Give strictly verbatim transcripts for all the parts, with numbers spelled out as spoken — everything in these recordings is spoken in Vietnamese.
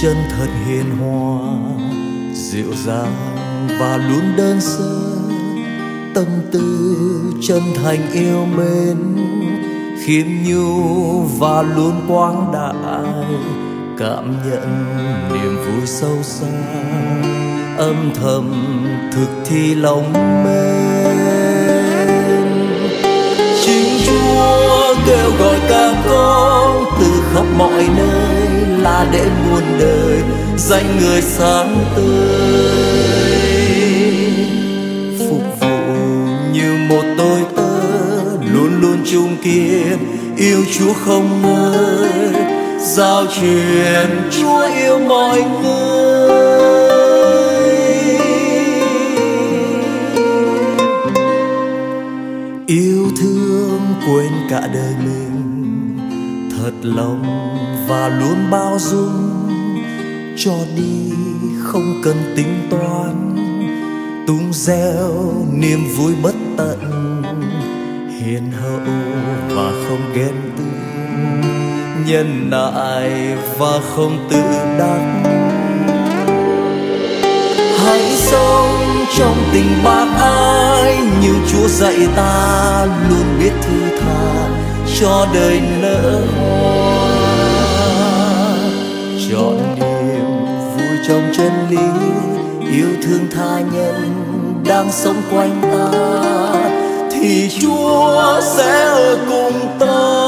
chân thật hiền hòa, dịu dàng và luôn đơn sơ, tâm tư chân thành yêu mến, khiêm nhu và luôn quang đại, cảm nhận niềm vui sâu xa, âm thầm thực thi lòng mến. Chính Chúa kêu gọi các con từ khắp mọi nơi, là để muôn đời danh người sáng tươi, phục vụ như một tôi tớ luôn luôn chung kiên, yêu Chúa không ngơi, giao truyền Chúa yêu mọi người. Yêu thương quên cả đời mình, thật lòng và luôn bao dung, cho đi không cần tính toán, tung gieo niềm vui bất tận, hiền hậu và không ghen tương, nhân nại và không tự đắc. Hãy sống trong tình bác ái như Chúa dạy ta, luôn biết thứ tha cho đời nở hoa, chọn niềm vui trong chân lý, yêu thương tha nhân đang sống quanh ta, thì Chúa sẽ ở cùng ta.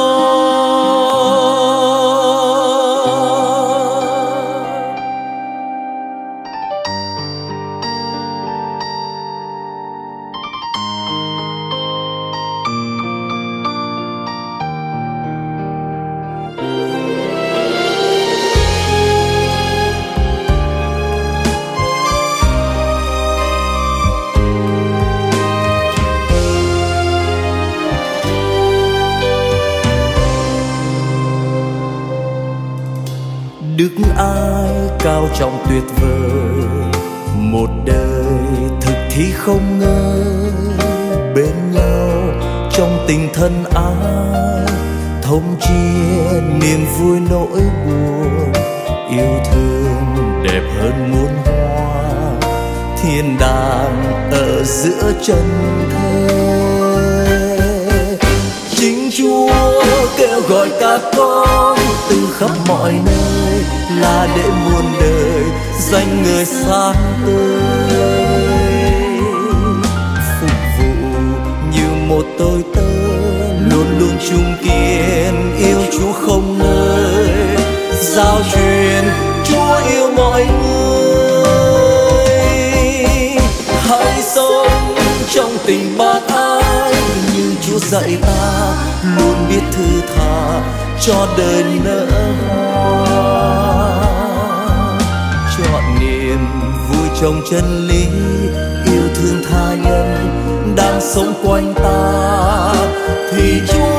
Đức ai cao trọng tuyệt vời, một đời thực thi không ngơi, bên nhau trong tình thân ái, thông chia niềm vui nỗi buồn, yêu thương đẹp hơn muôn hoa, thiên đàng ở giữa chân thế. Chính Chúa kêu gọi các con từ khắp mọi nơi, là để muôn đời danh người sáng tươi, phục vụ như một tôi tớ luôn luôn chung kiên, yêu Chúa không ngơi, giao truyền Chúa yêu mọi người. Hãy sống trong tình bác ái như Chúa dạy ta, luôn biết thứ tha cho đời nở hoa, chọn niềm vui trong chân lý, yêu thương tha nhân đang sống quanh ta, thì Chúa